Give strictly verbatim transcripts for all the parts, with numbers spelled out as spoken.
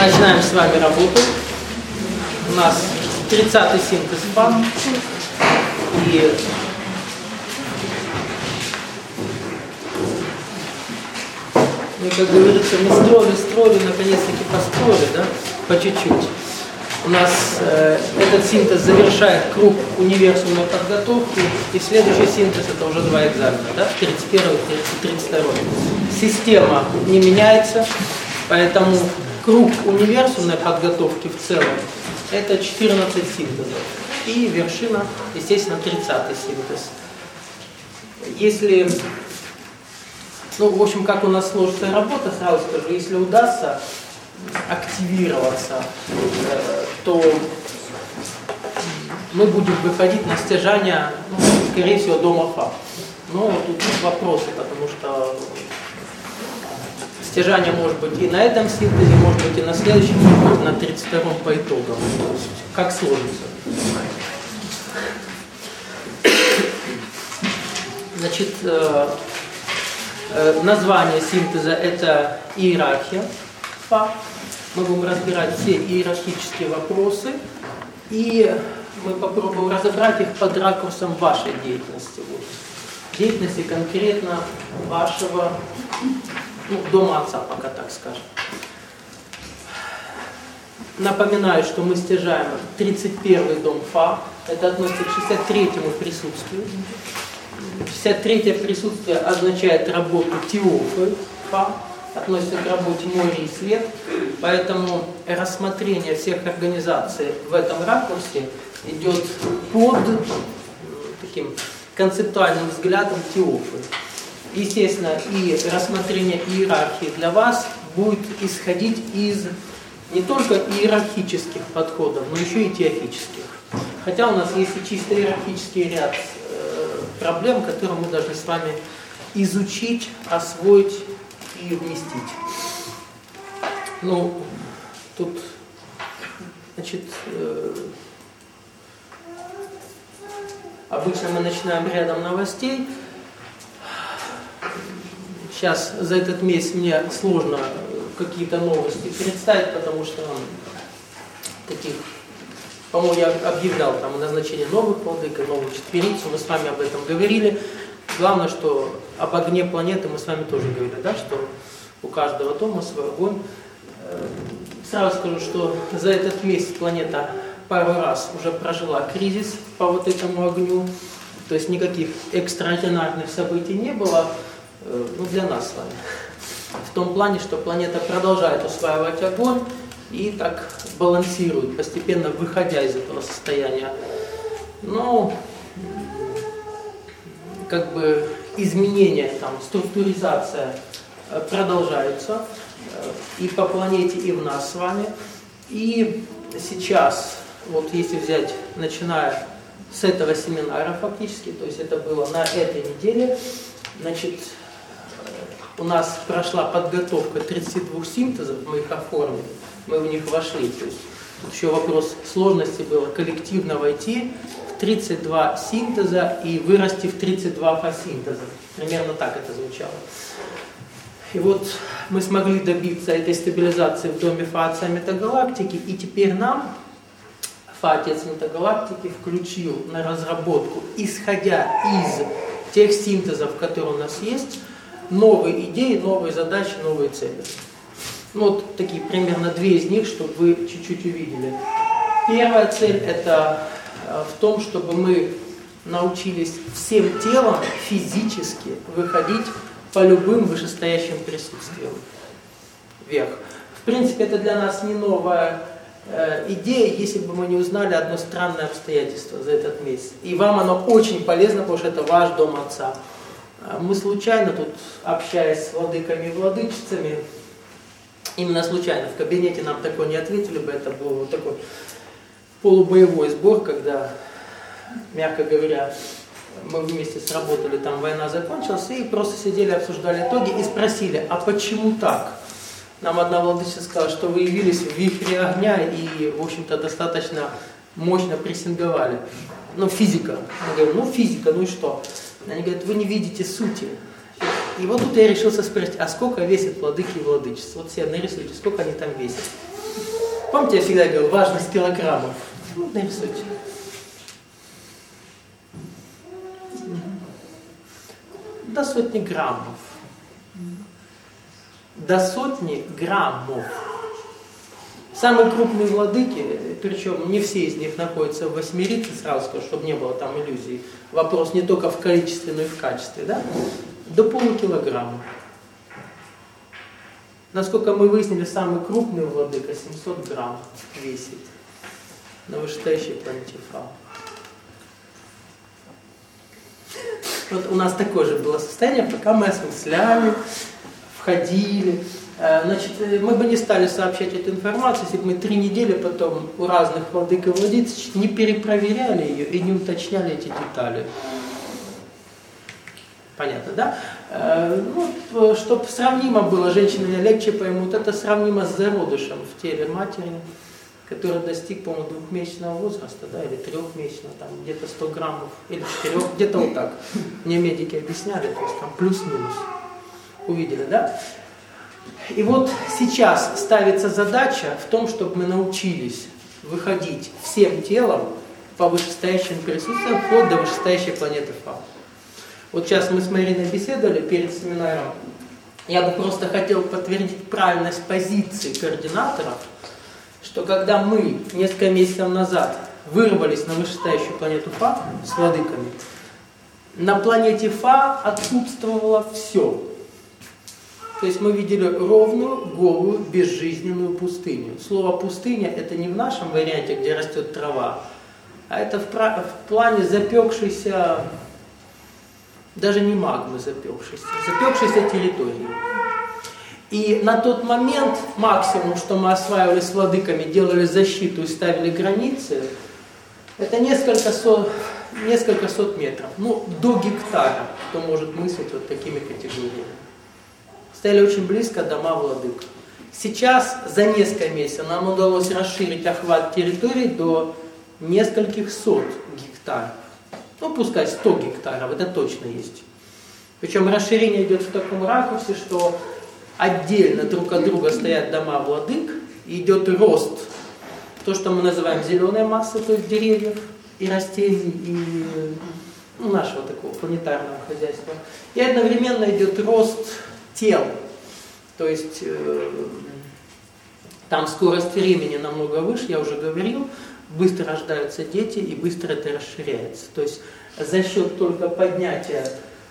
Начинаем с вами работу. У нас тридцатый синтез Фа. И ну, как говорится, мы строили, строили, наконец-таки построили, да, по чуть-чуть. У нас э, этот синтез завершает круг универсумной подготовки, и следующий синтез это уже два экзамена, да, тридцать первый и тридцать второй. Система не меняется, поэтому круг универсумной подготовки в целом это четырнадцать синтезов. И вершина, естественно, тридцатый синтез. Если, ну, в общем, как у нас сложится работа, сразу скажу, если удастся активироваться, то мы будем выходить на стяжание, ну, скорее всего, дома Фа. Но тут вопросы, потому что стяжание может быть и на этом синтезе, может быть и на следующем, может быть на тридцать втором по итогам. Как сложится. Значит, название синтеза это иерархия Фа. Мы будем разбирать все иерархические вопросы, и мы попробуем разобрать их под ракурсом вашей деятельности. Вот. Деятельности конкретно вашего, ну, дома отца, пока так скажем. Напоминаю, что мы стяжаем тридцать первый дом Фа, это относится к шестьдесят третьему присутствию. шестьдесят третье присутствие означает работу Теофы Фа, относится к работе море и свет, поэтому рассмотрение всех организаций в этом ракурсе идет под таким концептуальным взглядом Теофы. Естественно, и рассмотрение иерархии для вас будет исходить из не только иерархических подходов, но еще и теофических. Хотя у нас есть и чисто иерархический ряд э, проблем, которые мы должны с вами изучить, освоить и вместить. Ну, тут, значит, э, обычно мы начинаем рядом новостей. Сейчас за этот месяц мне сложно какие-то новости представить, потому что таких, по-моему, я объявлял там о назначении новых владык, новых четвериц, мы с вами об этом говорили. Главное, что об огне планеты мы с вами тоже говорили, да, что у каждого дома свой огонь. Сразу скажу, что за этот месяц планета пару раз уже прожила кризис по вот этому огню, то есть никаких экстраординарных событий не было, ну, для нас с вами. В том плане, что планета продолжает усваивать огонь и так балансирует, постепенно выходя из этого состояния. Но как бы изменения, там, структуризация продолжается и по планете, и в нас с вами. И сейчас, вот если взять, начиная с этого семинара фактически, то есть это было на этой неделе, значит, у нас прошла подготовка тридцати двух синтезов, мы их оформили, мы в них вошли. То есть тут еще вопрос сложности было коллективно войти в тридцать два синтеза и вырасти в тридцать два фа-синтеза. Примерно так это звучало. И вот мы смогли добиться этой стабилизации в доме Фа-Отца Метагалактики, и теперь нам Фа-Отец Метагалактики включил на разработку, исходя из тех синтезов, которые у нас есть, новые идеи, новые задачи, новые цели. Ну, вот такие примерно две из них, чтобы вы чуть-чуть увидели. Первая цель это в том, чтобы мы научились всем телом физически выходить по любым вышестоящим присутствиям вверх. В принципе, это для нас не новая э, идея, если бы мы не узнали одно странное обстоятельство за этот месяц. И вам оно очень полезно, потому что это ваш дом отца. Мы случайно тут, общаясь с владыками и владычицами, именно случайно, в кабинете нам такое не ответили бы, это был вот такой полубоевой сбор, когда, мягко говоря, мы вместе сработали, там война закончилась, и просто сидели, обсуждали итоги и спросили, а почему так? Нам одна владычица сказала, что вы явились в вихре огня и, в общем-то, достаточно мощно прессинговали. Ну, физика. Мы говорим, ну, физика, ну и что? Они говорят, вы не видите сути. И вот тут я решился спросить, а сколько весит владыки и владычества? Вот себе нарисуйте, сколько они там весят. Помните, я всегда говорил, важность килограммов. Ну, нарисуйте. До сотни граммов. До сотни граммов. Самые крупные владыки, причем не все из них находятся в восьмерице, сразу скажу, чтобы не было там иллюзий. Вопрос не только в количестве, но и в качестве, да? До полукилограмма. Насколько мы выяснили, самый крупный владыка семьсот грамм весит на вышестоящей планете Фа. Вот у нас такое же было состояние, пока мы осмысляли, входили. Значит, мы бы не стали сообщать эту информацию, если бы мы три недели потом у разных владык и владыц не перепроверяли ее и не уточняли эти детали. Понятно, да? Ну, чтобы сравнимо было, женщины легче поймут, это сравнимо с зародышем в теле матери, который достиг, по-моему, двухмесячного возраста, да, или трехмесячного, там где-то сто граммов, или четырех, где-то вот так. Мне медики объясняли, то есть там плюс-минус. Увидели, да? И вот сейчас ставится задача в том, чтобы мы научились выходить всем телом по вышестоящим присутствиям вплоть до вышестоящей планеты Фа. Вот сейчас мы с Мариной беседовали перед семинаром. Я бы просто хотел подтвердить правильность позиции координаторов, что когда мы несколько месяцев назад вырвались на вышестоящую планету Фа с владыками, на планете Фа отсутствовало все. То есть мы видели ровную, голую, безжизненную пустыню. Слово «пустыня» это не в нашем варианте, где растет трава, а это в, в плане запекшейся, даже не магмы запекшейся, запекшейся территории. И на тот момент максимум, что мы осваивали с владыками, делали защиту и ставили границы, это несколько сот, несколько сот метров, ну до гектара, кто может мыслить вот такими категориями. Стояли очень близко дома владык. Сейчас за несколько месяцев нам удалось расширить охват территории до нескольких сот гектаров. Ну, пускай сто гектаров, это точно есть. Причем расширение идет в таком ракурсе, что отдельно друг от друга стоят дома владык, и идет рост, то, что мы называем зеленой массой, то есть деревьев и растений, и ну, нашего такого планетарного хозяйства. И одновременно идет рост тел, то есть э, там скорость времени намного выше, я уже говорил, быстро рождаются дети и быстро это расширяется. То есть за счет только поднятия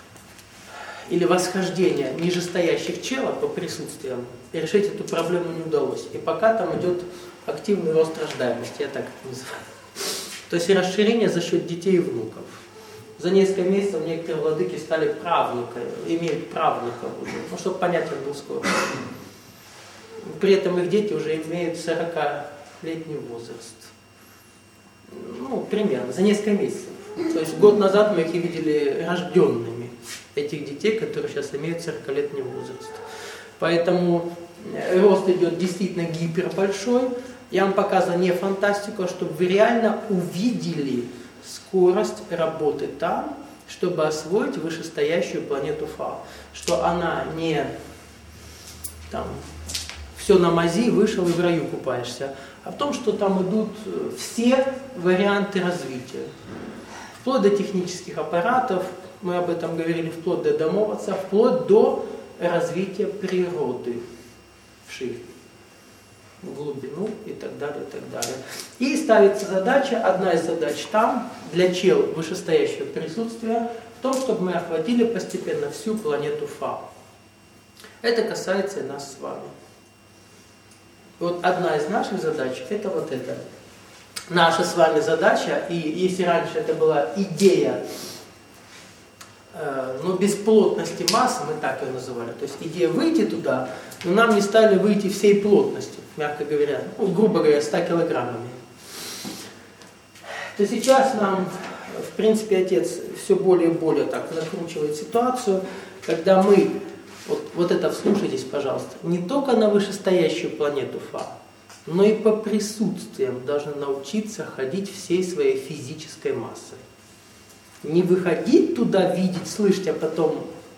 или восхождения нижестоящих челов по присутствиям решить эту проблему не удалось. И пока там идет активный рост рождаемости, я так это называю. То есть расширение за счет детей и внуков. За несколько месяцев некоторые владыки стали правнуками, имеют правнуков уже, ну, чтобы понятен был скоро. При этом их дети уже имеют сорокалетний возраст. Ну, примерно, за несколько месяцев. То есть год назад мы их видели рожденными, этих детей, которые сейчас имеют сорокалетний возраст. Поэтому рост идет действительно гипербольшой. Я вам показываю не фантастику, а чтобы вы реально увидели скорость работы там, чтобы освоить вышестоящую планету Фа. Что она не там все на мази, вышел и в раю купаешься, а в том, что там идут все варианты развития. Вплоть до технических аппаратов, мы об этом говорили, вплоть до домов отца, вплоть до развития природы вширь, в глубину и так далее, и так далее. И ставится задача, одна из задач там, для чел вышестоящего присутствия, в том, чтобы мы охватили постепенно всю планету Фа. Это касается и нас с вами. Вот одна из наших задач это вот это. Наша с вами задача, и если раньше это была идея, э, ну, бесплотности массы, мы так ее называли, то есть идея выйти туда, но нам не стали выйти всей плотностью, мягко говоря, ну, грубо говоря, ста килограммами. То сейчас нам, в принципе, отец все более и более так накручивает ситуацию, когда мы, вот, вот это вслушайтесь, пожалуйста, не только на вышестоящую планету Фа, но и по присутствиям должны научиться ходить всей своей физической массой. Не выходить туда, видеть, слышать, а потом